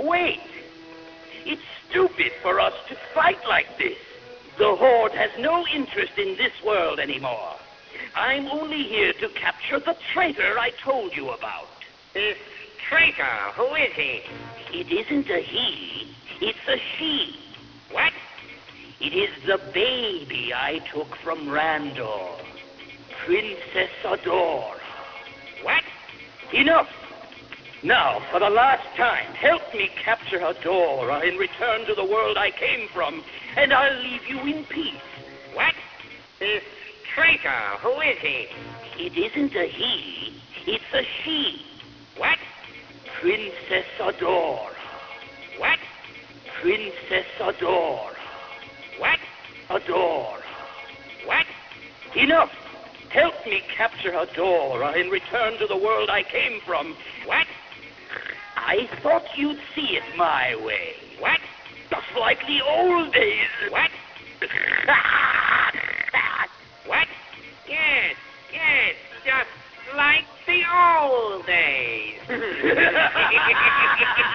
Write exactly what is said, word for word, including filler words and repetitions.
Wait. It's stupid for us to fight like this. The Horde has no interest in this world anymore. I'm only here to capture the traitor I told you about. This traitor, who is he? It isn't a he, it's a she. What? It is the baby I took from Randor. Princess Adora. What? Enough! Now, for the last time, help me capture Adora in return to the world I came from, and I'll leave you in peace. What? This traitor, who is he? It isn't a he, it's a she. What? Princess Adora. What? Princess Adora. What? Adora. What? Enough! Help me capture Adora in return to the world I came from. What? I thought you'd see it my way. What? Just like the old days. What? What? Yes, yes, just like the old days.